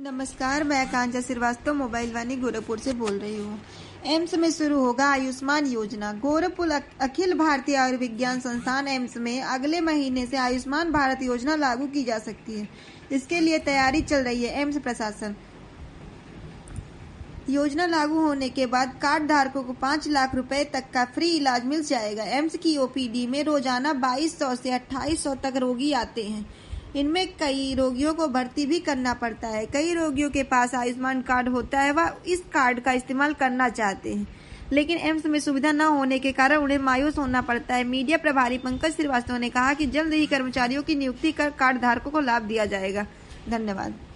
नमस्कार, मैं आकांक्षा श्रीवास्तव मोबाइल वाणी गोरखपुर से बोल रही हूँ। एम्स में शुरू होगा आयुष्मान योजना। गोरखपुर अखिल भारतीय आयुर्विज्ञान संस्थान एम्स में अगले महीने से आयुष्मान भारत योजना लागू की जा सकती है। इसके लिए तैयारी चल रही है एम्स प्रशासन। योजना लागू होने के बाद कार्ड धारकों को 5 लाख रुपए तक का फ्री इलाज मिल जाएगा। एम्स की ओपीडी में रोजाना 2200 से 2800 तक रोगी आते हैं। इनमें कई रोगियों को भर्ती भी करना पड़ता है। कई रोगियों के पास आयुष्मान कार्ड होता है, वह इस कार्ड का इस्तेमाल करना चाहते हैं, लेकिन एम्स में सुविधा न होने के कारण उन्हें मायूस होना पड़ता है। मीडिया प्रभारी पंकज श्रीवास्तव ने कहा कि जल्द ही कर्मचारियों की नियुक्ति कर कार्ड धारकों को लाभ दिया जाएगा। धन्यवाद।